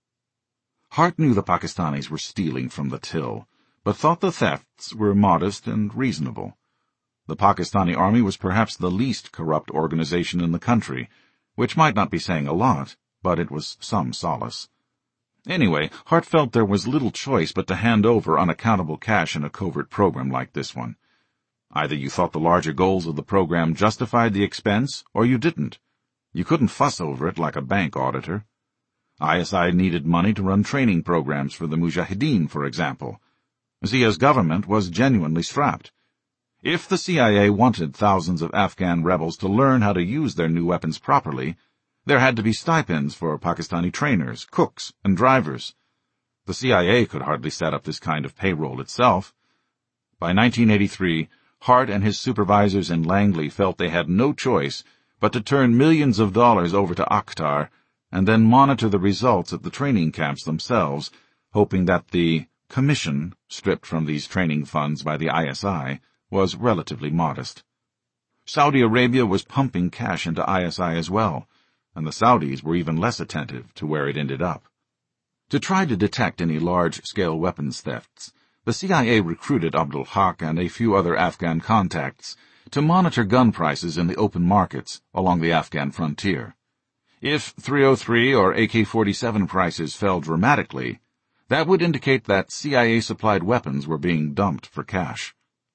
Hart knew the Pakistanis were stealing from the till, but thought the thefts were modest and reasonable. The Pakistani army was perhaps the least corrupt organization in the country, which might not be saying a lot, but it was some solace. Anyway, Hart felt there was little choice but to hand over unaccountable cash in a covert program like this one. Either you thought the larger goals of the program justified the expense, or you didn't. You couldn't fuss over it like a bank auditor. ISI needed money to run training programs for the Mujahideen, for example. Zia's government was genuinely strapped. If the CIA wanted thousands of Afghan rebels to learn how to use their new weapons properly, there had to be stipends for Pakistani trainers, cooks, and drivers. The CIA could hardly set up this kind of payroll itself. By 1983, Hart and his supervisors in Langley felt they had no choice but to turn millions of dollars over to Akhtar and then monitor the results at the training camps themselves, hoping that the commission, stripped from these training funds by the ISI, was relatively modest. Saudi Arabia was pumping cash into ISI as well, and the Saudis were even less attentive to where it ended up. To try to detect any large-scale weapons thefts, the CIA recruited Abdul Haq and a few other Afghan contacts to monitor gun prices in the open markets along the Afghan frontier. If .303 or AK-47 prices fell dramatically, that would indicate that CIA-supplied weapons were being dumped for cash.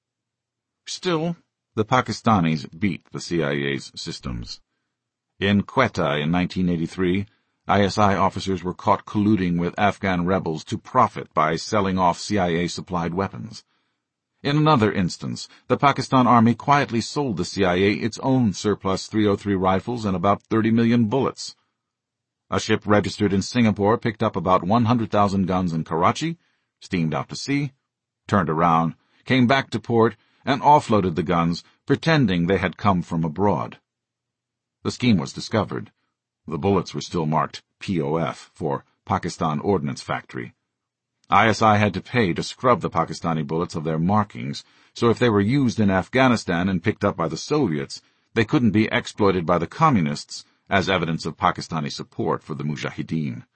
Still, the Pakistanis beat the CIA's systems. In Quetta in 1983, ISI officers were caught colluding with Afghan rebels to profit by selling off CIA-supplied weapons. In another instance, the Pakistan Army quietly sold the CIA its own surplus .303 rifles and about 30 million bullets. A ship registered in Singapore picked up about 100,000 guns in Karachi, steamed out to sea, turned around, came back to port, and offloaded the guns, pretending they had come from abroad. The scheme was discovered. The bullets were still marked POF for Pakistan Ordnance Factory. ISI had to pay to scrub the Pakistani bullets of their markings, so if they were used in Afghanistan and picked up by the Soviets, they couldn't be exploited by the Communists as evidence of Pakistani support for the Mujahideen.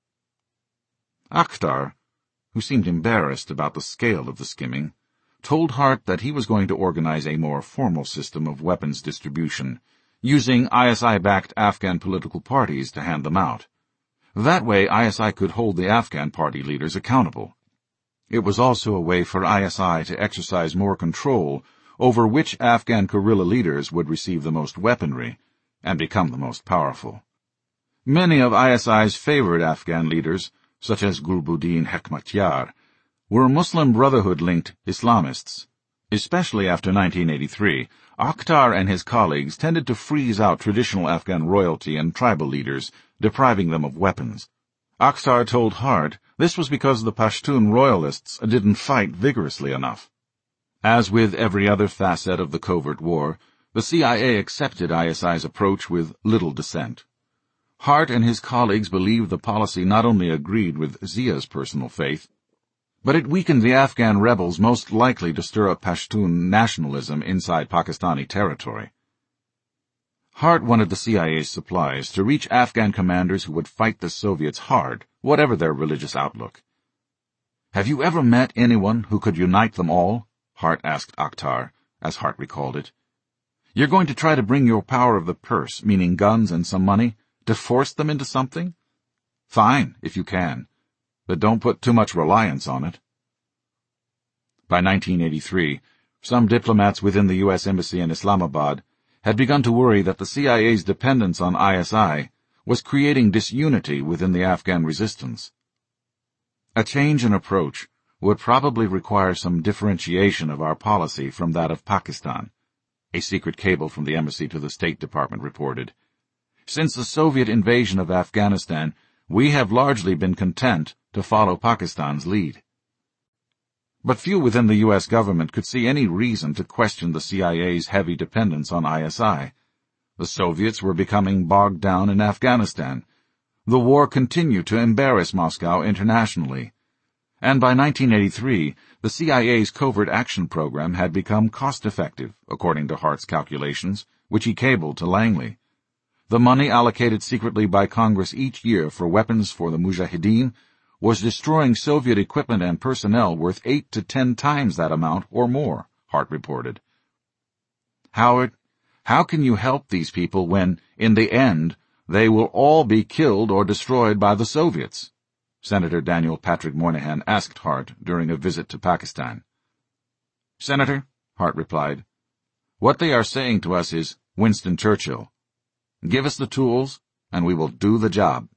Akhtar, who seemed embarrassed about the scale of the skimming, told Hart that he was going to organize a more formal system of weapons distribution, using ISI-backed Afghan political parties to hand them out. That way, ISI could hold the Afghan party leaders accountable. It was also a way for ISI to exercise more control over which Afghan guerrilla leaders would receive the most weaponry and become the most powerful. Many of ISI's favored Afghan leaders, such as Gulbuddin Hekmatyar, were Muslim Brotherhood-linked Islamists. Especially after 1983, Akhtar and his colleagues tended to freeze out traditional Afghan royalty and tribal leaders, depriving them of weapons. Akhtar told Hart this was because the Pashtun royalists didn't fight vigorously enough. As with every other facet of the covert war, the CIA accepted ISI's approach with little dissent. Hart and his colleagues believed the policy not only agreed with Zia's personal faith, but it weakened the Afghan rebels most likely to stir up Pashtun nationalism inside Pakistani territory. Hart wanted the CIA's supplies to reach Afghan commanders who would fight the Soviets hard, whatever their religious outlook. "Have you ever met anyone who could unite them all?" Hart asked Akhtar, as Hart recalled it. "You're going to try to bring your power of the purse, meaning guns and some money, to force them into something? Fine, if you can. But don't put too much reliance on it." By 1983, some diplomats within the U.S. Embassy in Islamabad had begun to worry that the CIA's dependence on ISI was creating disunity within the Afghan resistance. A change in approach would probably require some differentiation of our policy from that of Pakistan, a secret cable from the embassy to the State Department reported. Since the Soviet invasion of Afghanistan, we have largely been content to follow Pakistan's lead. But few within the U.S. government could see any reason to question the CIA's heavy dependence on ISI. The Soviets were becoming bogged down in Afghanistan. The war continued to embarrass Moscow internationally. And by 1983, the CIA's covert action program had become cost-effective, according to Hart's calculations, which he cabled to Langley. The money allocated secretly by Congress each year for weapons for the Mujahideen was destroying Soviet equipment and personnel worth 8 to 10 times that amount or more, Hart reported. "Howard, how can you help these people when, in the end, they will all be killed or destroyed by the Soviets?" Senator Daniel Patrick Moynihan asked Hart during a visit to Pakistan. "Senator," Hart replied, "what they are saying to us is Winston Churchill. Give us the tools, and we will do the job."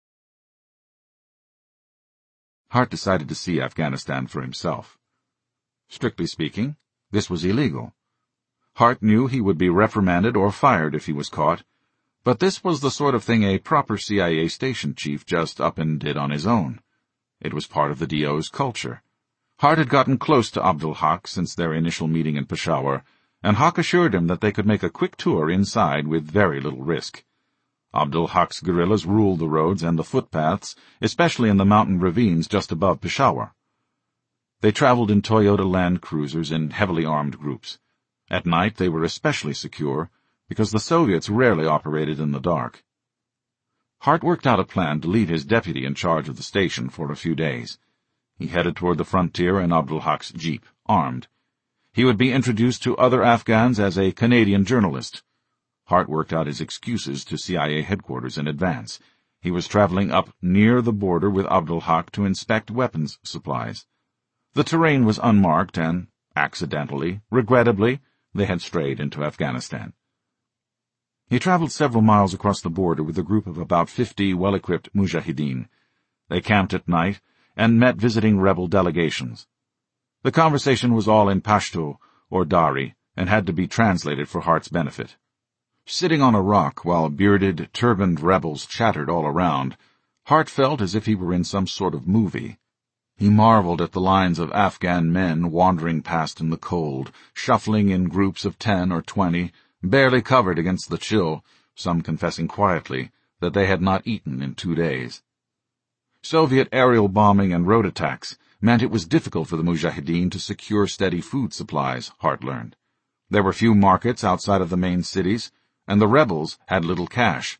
Hart decided to see Afghanistan for himself. Strictly speaking, this was illegal. Hart knew he would be reprimanded or fired if he was caught, but this was the sort of thing a proper CIA station chief just up and did on his own. It was part of the DO's culture. Hart had gotten close to Abdul Haq since their initial meeting in Peshawar, and Haq assured him that they could make a quick tour inside with very little risk. Abdul Haq's guerrillas ruled the roads and the footpaths, especially in the mountain ravines just above Peshawar. They traveled in Toyota Land Cruisers in heavily armed groups. At night they were especially secure, because the Soviets rarely operated in the dark. Hart worked out a plan to leave his deputy in charge of the station for a few days. He headed toward the frontier in Abdul Haq's jeep, armed. He would be introduced to other Afghans as a Canadian journalist. Hart worked out his excuses to CIA headquarters in advance. He was traveling up near the border with Abdul Haq to inspect weapons supplies. The terrain was unmarked and, accidentally, regrettably, they had strayed into Afghanistan. He traveled several miles across the border with a group of about 50 well-equipped mujahideen. They camped at night and met visiting rebel delegations. The conversation was all in Pashto, or Dari, and had to be translated for Hart's benefit. Sitting on a rock while bearded, turbaned rebels chattered all around, Hart felt as if he were in some sort of movie. He marveled at the lines of Afghan men wandering past in the cold, shuffling in groups of 10 or 20, barely covered against the chill, some confessing quietly that they had not eaten in 2 days. Soviet aerial bombing and road attacks meant it was difficult for the mujahideen to secure steady food supplies, Hart learned. There were few markets outside of the main cities, and the rebels had little cash.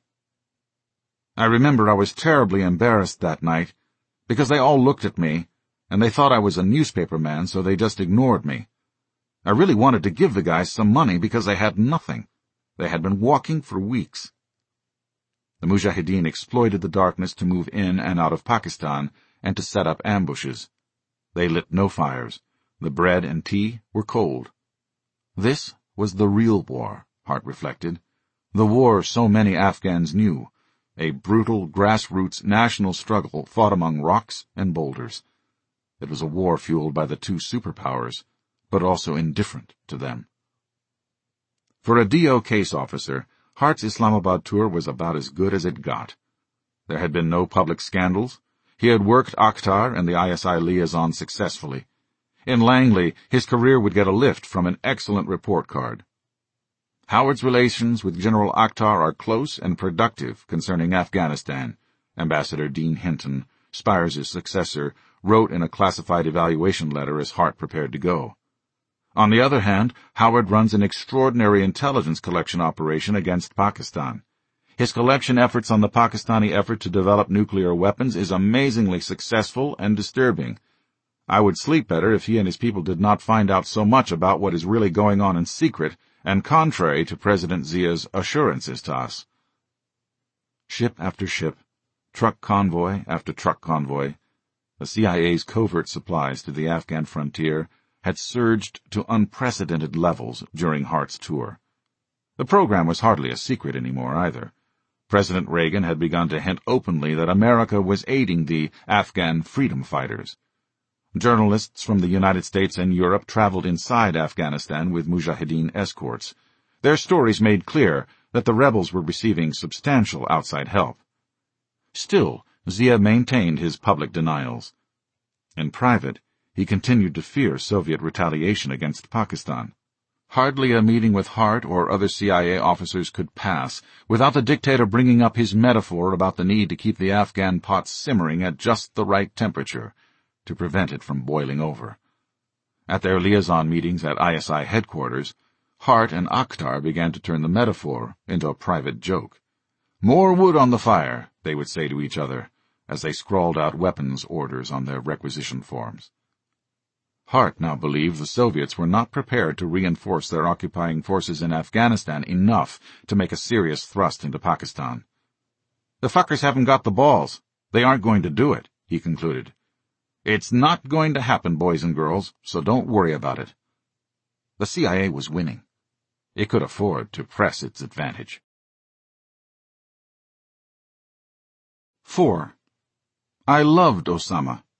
"I remember I was terribly embarrassed that night, because they all looked at me, and they thought I was a newspaper man, so they just ignored me. I really wanted to give the guys some money because they had nothing. They had been walking for weeks." The mujahideen exploited the darkness to move in and out of Pakistan and to set up ambushes. They lit no fires. The bread and tea were cold. This was the real war, Hart reflected. The war so many Afghans knew. A brutal, grassroots national struggle fought among rocks and boulders. It was a war fueled by the two superpowers, but also indifferent to them. For a DO case officer, Hart's Islamabad tour was about as good as it got. There had been no public scandals. He had worked Akhtar and the ISI liaison successfully. In Langley, his career would get a lift from an excellent report card. Howard's relations with General Akhtar are close and productive concerning Afghanistan, Ambassador Dean Hinton, Spires' successor, wrote in a classified evaluation letter as Hart prepared to go. On the other hand, Howard runs an extraordinary intelligence collection operation against Pakistan. His collection efforts on the Pakistani effort to develop nuclear weapons is amazingly successful and disturbing. I would sleep better if he and his people did not find out so much about what is really going on in secret and contrary to President Zia's assurances to us. Ship after ship, truck convoy after truck convoy, the CIA's covert supplies to the Afghan frontier had surged to unprecedented levels during Hart's tour. The program was hardly a secret anymore either. President Reagan had begun to hint openly that America was aiding the Afghan freedom fighters. Journalists from the United States and Europe traveled inside Afghanistan with mujahideen escorts. Their stories made clear that the rebels were receiving substantial outside help. Still, Zia maintained his public denials. In private, he continued to fear Soviet retaliation against Pakistan. Hardly a meeting with Hart or other CIA officers could pass without the dictator bringing up his metaphor about the need to keep the Afghan pot simmering at just the right temperature to prevent it from boiling over. At their liaison meetings at ISI headquarters, Hart and Akhtar began to turn the metaphor into a private joke. "More wood on the fire," they would say to each other, as they scrawled out weapons orders on their requisition forms. Hart now believed the Soviets were not prepared to reinforce their occupying forces in Afghanistan enough to make a serious thrust into Pakistan. "The fuckers haven't got the balls. They aren't going to do it," he concluded. "It's not going to happen, boys and girls, so don't worry about it." The CIA was winning. It could afford to press its advantage. 4. I loved Osama.